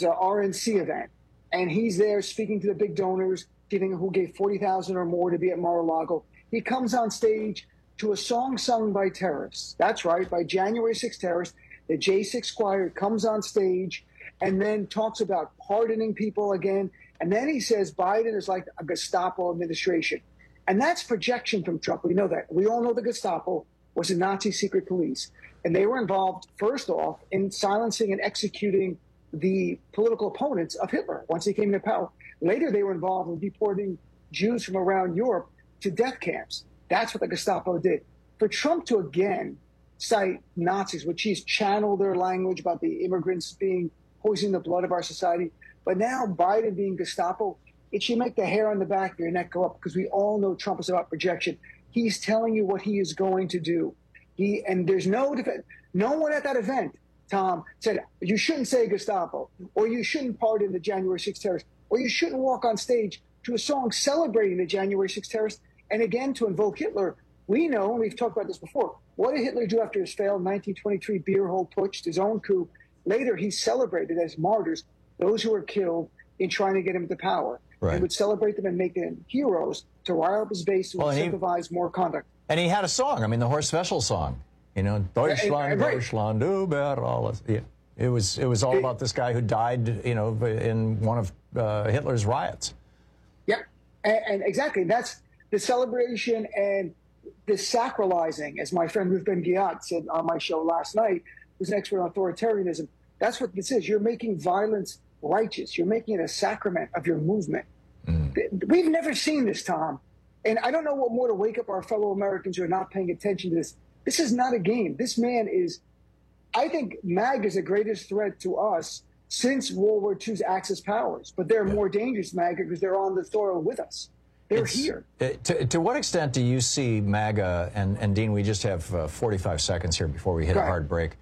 RNC event. And he's there speaking to the big donors, who gave $40,000 or more to be at Mar-a-Lago. He comes on stage to a song sung by terrorists. That's right, by January 6 terrorists. The J6 choir comes on stage and then talks about pardoning people again. And then he says Biden is like a Gestapo administration. And that's projection from Trump. We know that. We all know the Gestapo was a Nazi secret police. And they were involved, first off, in silencing and executing the political opponents of Hitler once he came to power. Later, they were involved in deporting Jews from around Europe to death camps. That's what the Gestapo did. For Trump to again cite Nazis, which he's channeled their language about the immigrants being poisoning the blood of our society, but now Biden being Gestapo, it should make the hair on the back of your neck go up, because we all know Trump is about projection. He's telling you what he is going to do. And there's no one at that event, Tom, said you shouldn't say Gestapo, or you shouldn't pardon the January 6 terrorists, or you shouldn't walk on stage to a song celebrating the January 6 terrorists, and again to invoke Hitler. We know, and we've talked about this before, what did Hitler do after his failed 1923 beer hole putsch, his own coup? Later, he celebrated as martyrs those who were killed in trying to get him to power. Right. He would celebrate them and make them heroes to rile up his base to incentivize more conduct. And he had a song. I mean, the Horst Wessel song. You know, Deutschland, Deutschland über alles. Yeah. It was all about this guy who died, you know, in one of Hitler's riots. Yep, and exactly. That's the celebration and the sacralizing, as my friend Ruth Ben-Ghiat said on my show last night, who's an expert on authoritarianism. That's what this is. You're making violence righteous. You're making it a sacrament of your movement. We've never seen this, Tom. And I don't know what more to wake up our fellow Americans who are not paying attention to this. This is not a game. This man is, I think MAGA is the greatest threat to us since World War II's Axis powers. But they're more dangerous, MAGA, because they're on the soil with us. They're here. To what extent do you see MAGA, and Dean, we just have 45 seconds here before we hit a hard break.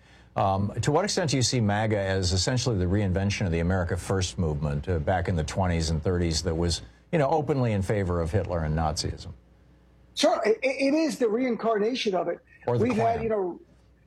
To what extent do you see MAGA as essentially the reinvention of the America First movement back in the 20s and 30s that was, you know, openly in favor of Hitler and Nazism? Sure, it is the reincarnation of it. We've had, you know,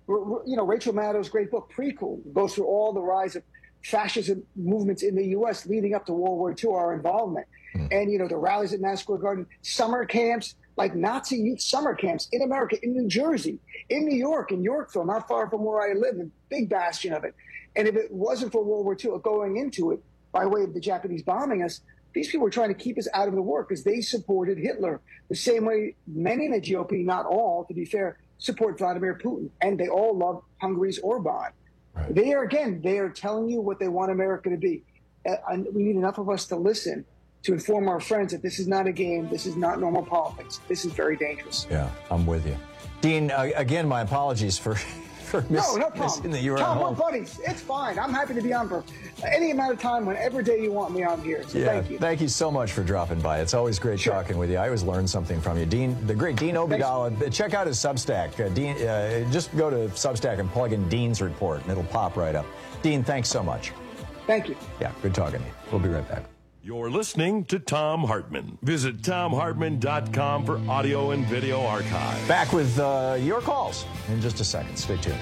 Rachel Maddow's great book, Prequel, goes through all the rise of fascism movements in the U.S. leading up to World War II, our involvement. And, you know, the rallies at Madison Square Garden, summer camps, like Nazi youth summer camps in America, in New Jersey, in New York, in Yorkville, not far from where I live, a big bastion of it. And if it wasn't for World War II going into it by way of the Japanese bombing us, these people were trying to keep us out of the war because they supported Hitler the same way many in the GOP, not all, to be fair, support Vladimir Putin. And they all love Hungary's Orban. Right. They are telling you what they want America to be. And we need enough of us to listen to inform our friends that this is not a game. This is not normal politics. This is very dangerous. Yeah, I'm with you. Dean, again, my apologies for no problem. That you were Tom, at home. we're buddies. It's fine. I'm happy to be on for any amount of time, whenever day you want me on here. So thank you. Thank you so much for dropping by. It's always great talking with you. I always learn something from you. Dean, the great Dean Obeidallah. Check out his Substack. Dean, just go to Substack and plug in Dean's report, and it'll pop right up. Dean, thanks so much. Thank you. Yeah, good talking to you. We'll be right back. You're listening to Thom Hartmann. Visit ThomHartmann.com for audio and video archive. Back with your calls in just a second. Stay tuned.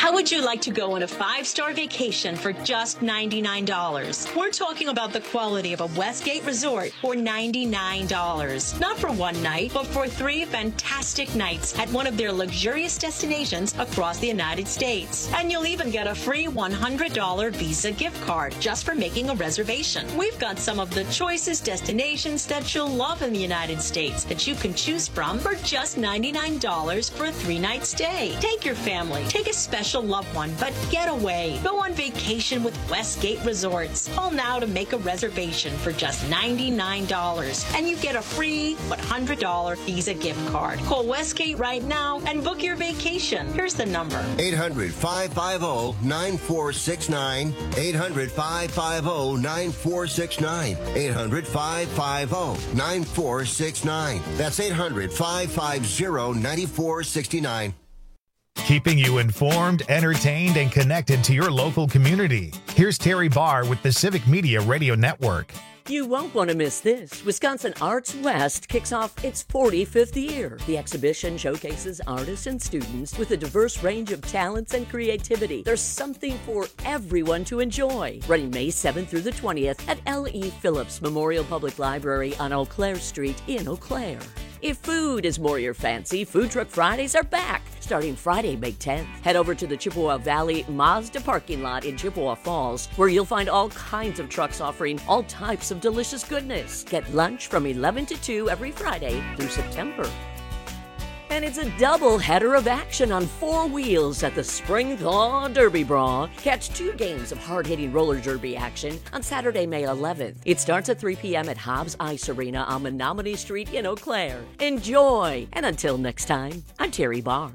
How would you like to go on a 5-star vacation for just $99? We're talking about the quality of a Westgate resort for $99. Not for one night, but for 3 fantastic nights at one of their luxurious destinations across the United States. And you'll even get a free $100 Visa gift card just for making a reservation. We've got some of the choicest destinations that you'll love in the United States that you can choose from for just $99 for a 3-night stay. Take your family, take a special loved one, but get away. Go on vacation with Westgate Resorts. Call now to make a reservation for just $99, and you get a free $100 Visa gift card. Call Westgate right now and book your vacation. Here's the number. 800-550-9469. 800-550-9469. 800-550-9469. That's 800-550-9469. Keeping you informed, entertained, and connected to your local community. Here's Terry Barr with the Civic Media Radio Network. You won't want to miss this. Wisconsin Arts West kicks off its 45th year. The exhibition showcases artists and students with a diverse range of talents and creativity. There's something for everyone to enjoy. Running May 7th through the 20th at L.E. Phillips Memorial Public Library on Eau Claire Street in Eau Claire. If food is more your fancy, Food Truck Fridays are back, starting Friday, May 10th. Head over to the Chippewa Valley Mazda parking lot in Chippewa Falls, where you'll find all kinds of trucks offering all types of delicious goodness. Get lunch from 11 to 2 every Friday through September. And it's a double header of action on 4 wheels at the Spring Thaw Derby Bra. Catch 2 games of hard-hitting roller derby action on Saturday, May 11th. It starts at 3 p.m. at Hobbs Ice Arena on Menominee Street in Eau Claire. Enjoy! And until next time, I'm Terry Barr.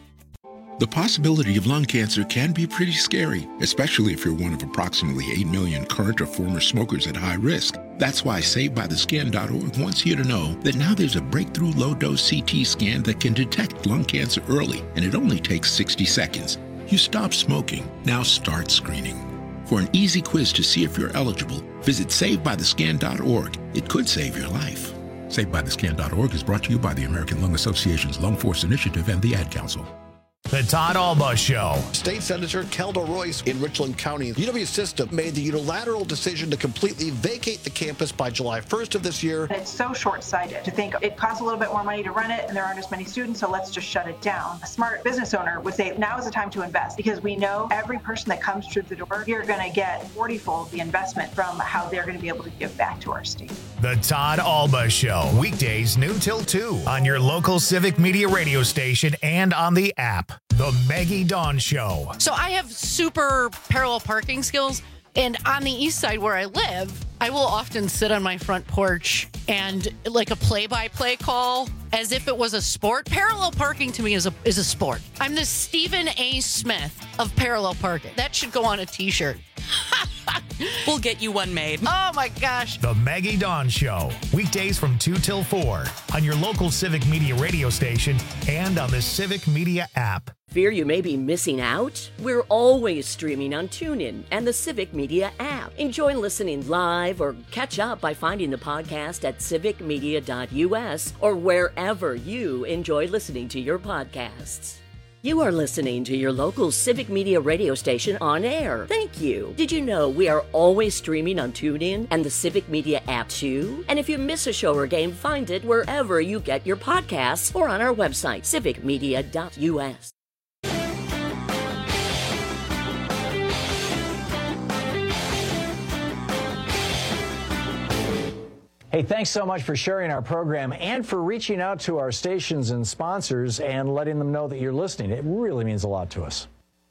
The possibility of lung cancer can be pretty scary, especially if you're one of approximately 8 million current or former smokers at high risk. That's why SaveByTheScan.org wants you to know that now there's a breakthrough low-dose CT scan that can detect lung cancer early, and it only takes 60 seconds. You stop smoking, now start screening. For an easy quiz to see if you're eligible, visit SaveByTheScan.org. It could save your life. SaveByTheScan.org is brought to you by the American Lung Association's Lung Force Initiative and the Ad Council. The Todd Alba Show. State Senator Kelda Royce in Richland County. UW System made the unilateral decision to completely vacate the campus by July 1st of this year. It's so short-sighted to think it costs a little bit more money to run it and there aren't as many students, so let's just shut it down. A smart business owner would say now is the time to invest, because we know every person that comes through the door, you're going to get 40-fold the investment from how they're going to be able to give back to our state. The Todd Alba Show. Weekdays noon till 2 on your local Civic Media radio station and on the app. The Maggie Dawn Show. So I have super parallel parking skills, and on the east side where I live, I will often sit on my front porch and like a play-by-play call as if it was a sport. Parallel parking to me is a sport. I'm the Stephen A. Smith of parallel parking. That should go on a t-shirt. We'll get you one made. Oh my gosh. The Maggie Dawn Show. Weekdays from 2 till 4 on your local Civic Media radio station and on the Civic Media app. Fear you may be missing out? We're always streaming on TuneIn and the Civic Media app. Enjoy listening live or catch up by finding the podcast at civicmedia.us or wherever you enjoy listening to your podcasts. You are listening to your local Civic Media radio station on air. Thank you. Did you know we are always streaming on TuneIn and the Civic Media app too? And if you miss a show or game, find it wherever you get your podcasts or on our website, civicmedia.us. Hey, thanks so much for sharing our program and for reaching out to our stations and sponsors and letting them know that you're listening. It really means a lot to us.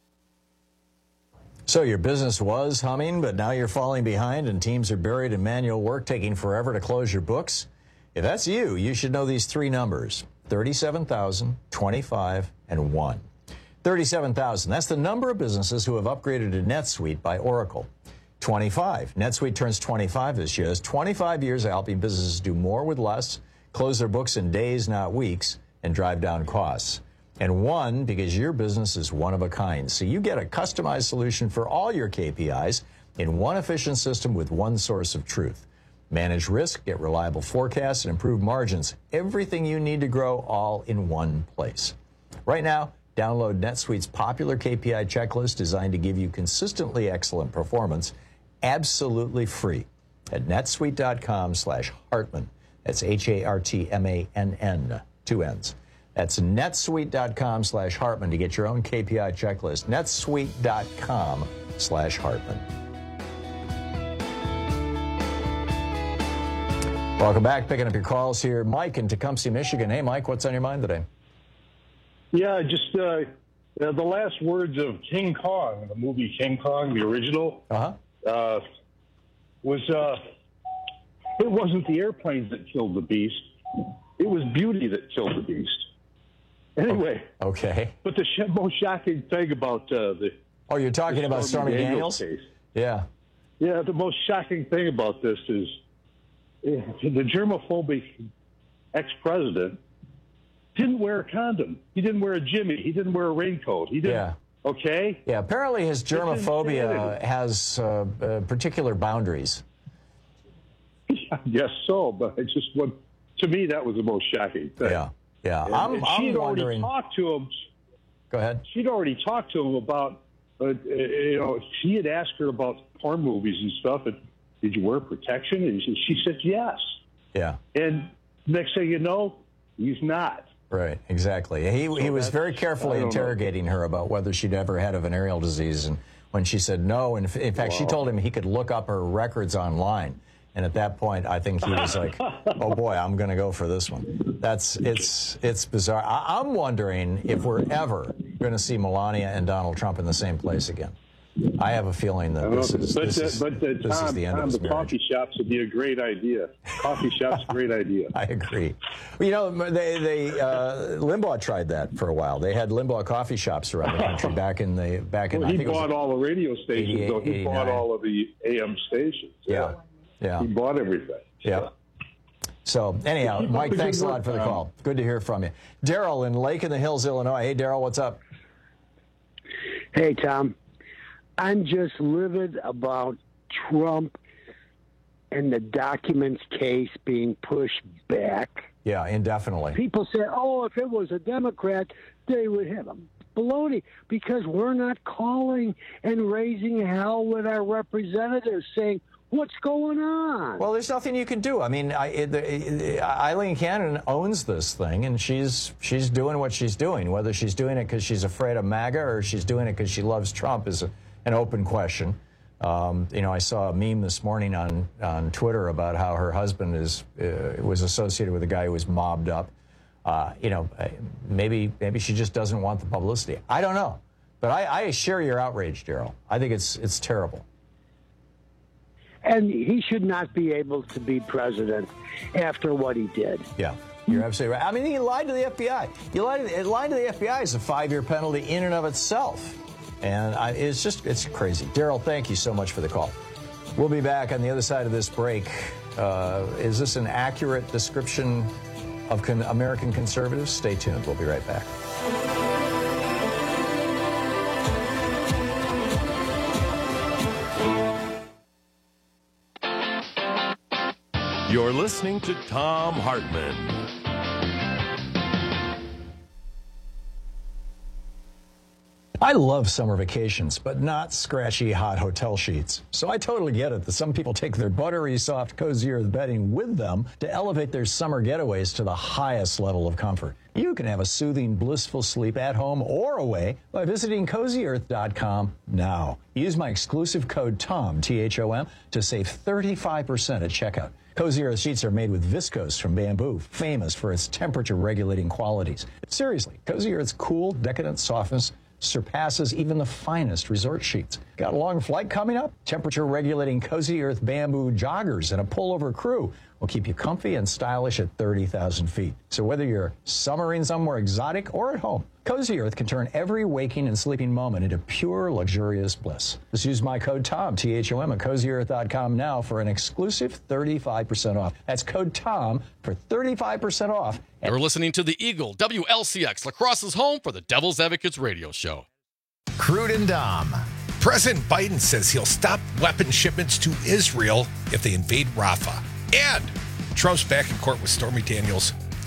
So your business was humming, but now you're falling behind and teams are buried in manual work, taking forever to close your books? If that's you, you should know these 3 numbers: 37,000, 25, and 1. 37,000, that's the number of businesses who have upgraded to NetSuite by Oracle. 25. NetSuite turns 25 this year. That's 25 years of helping businesses do more with less, close their books in days, not weeks, and drive down costs. And 1, because your business is one of a kind. So you get a customized solution for all your KPIs in one efficient system with one source of truth. Manage risk, get reliable forecasts, and improve margins. Everything you need to grow all in one place. Right now, Download NetSuite's popular KPI checklist designed to give you consistently excellent performance, absolutely free at netsuite.com/Hartmann. That's HARTMANN, 2 N's. That's netsuite.com/Hartmann to get your own KPI checklist. netsuite.com/Hartmann. Welcome back. Picking up your calls here. Mike in Tecumseh, Michigan. Hey, Mike, what's on your mind today? Yeah, just the last words of King Kong, the movie King Kong, the original, was it wasn't the airplanes that killed the beast. It was beauty that killed the beast. Anyway. Okay. But the most shocking thing about Oh, you're talking about Stormy Daniels? Case. Yeah. Yeah, the most shocking thing about this is the germophobic ex-president didn't wear a condom. He didn't wear a jimmy. He didn't wear a raincoat. He didn't. Yeah. Okay? Yeah, apparently his germophobia has particular boundaries. I guess so, but it just to me, that was the most shocking thing. Yeah, yeah. And I'm she'd wondering. already talked to him. Go ahead. She'd already talked to him about, he had asked her about porn movies and stuff, and did you wear protection? And she said yes. Yeah. And next thing you know, he's not. Right, exactly. He was very carefully interrogating her about whether she'd ever had a venereal disease, and when she said no, and in fact, she told him he could look up her records online. And at that point, I think he was like, "Oh boy, I'm going to go for this one." It's bizarre. I'm wondering if we're ever going to see Melania and Donald Trump in the same place again. I have a feeling that this is the end of this the coffee shops would be a great idea. Coffee shops, great idea. I agree. Well, you know, Limbaugh tried that for a while. They had Limbaugh coffee shops around the country back in. He bought all the radio stations. Though. He bought all of the AM stations. Yeah. He bought everything. Yeah. So anyhow, Mike, thanks a lot for the call. Good to hear from you. Daryl in Lake in the Hills, Illinois. Hey, Daryl, what's up? Hey, Tom. I'm just livid about Trump and the documents case being pushed back. Yeah, indefinitely. People say, oh, if it was a Democrat, they would have them. Baloney, because we're not calling and raising hell with our representatives saying, what's going on? Well, there's nothing you can do. I mean, Eileen Cannon owns this thing, and she's doing what she's doing. Whether she's doing it because she's afraid of MAGA or she's doing it because she loves Trump is an open question. I saw a meme this morning on Twitter about how her husband was associated with a guy who was mobbed up. Maybe she just doesn't want the publicity. I don't know, but I share your outrage, Daryl. I think it's terrible. And he should not be able to be president after what he did. Yeah, you're absolutely right. I mean, he lied to the FBI. Lying to the FBI is a 5-year penalty in and of itself. And it's crazy. Daryl, thank you so much for the call. We'll be back on the other side of this break. Is this an accurate description of American conservatives? Stay tuned. We'll be right back. You're listening to Thom Hartmann. I love summer vacations, but not scratchy, hot hotel sheets. So I totally get it that some people take their buttery, soft, Cozy Earth bedding with them to elevate their summer getaways to the highest level of comfort. You can have a soothing, blissful sleep at home or away by visiting CozyEarth.com now. Use my exclusive code TOM, T-H-O-M, to save 35% at checkout. Cozy Earth sheets are made with viscose from bamboo, famous for its temperature-regulating qualities. Seriously, Cozy Earth's cool, decadent softness surpasses even the finest resort sheets. Got a long flight coming up? Temperature-regulating Cozy Earth bamboo joggers and a pullover crew will keep you comfy and stylish at 30,000 feet. So whether you're summering somewhere exotic or at home, Cozy Earth can turn every waking and sleeping moment into pure, luxurious bliss. Just use my code TOM, T-H-O-M, at CozyEarth.com now for an exclusive 35% off. That's code TOM for 35% off. You're listening to The Eagle, WLCX, Lacrosse's home for the Devil's Advocates radio show. Crude and Dom. President Biden says he'll stop weapon shipments to Israel if they invade Rafah. And Trump's back in court with Stormy Daniels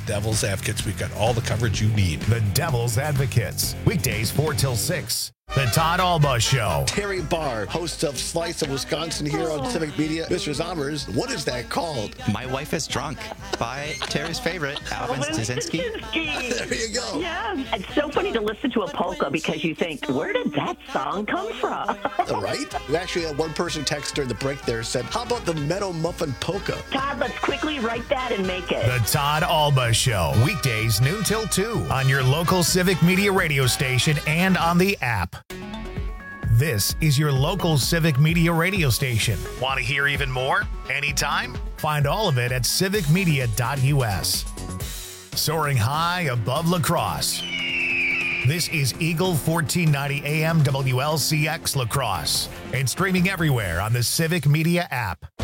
Devil's Advocates. We've got all the coverage you need. The Devil's Advocates, weekdays 4 till 6. The Todd Alba Show. Terry Barr, host of Slice of Wisconsin here on Civic Media. Mr. Zommers, what is that called? My Wife is Drunk by Terry's favorite, Alvin Stasinski. There you go. Yeah, it's so funny to listen to a polka because you think, where did that song come from? Right? We actually had one person text during the break there said, how about the Meadow Muffin Polka? Todd, let's quickly write that and make it. The Todd Alba Show, weekdays noon till 2 on your local Civic Media radio station and on the app. This is your local Civic Media radio station. Want to hear even more? Anytime? Find all of it at civicmedia.us. Soaring high above La Crosse. This is Eagle 1490 AM WLCX La Crosse and streaming everywhere on the Civic Media app.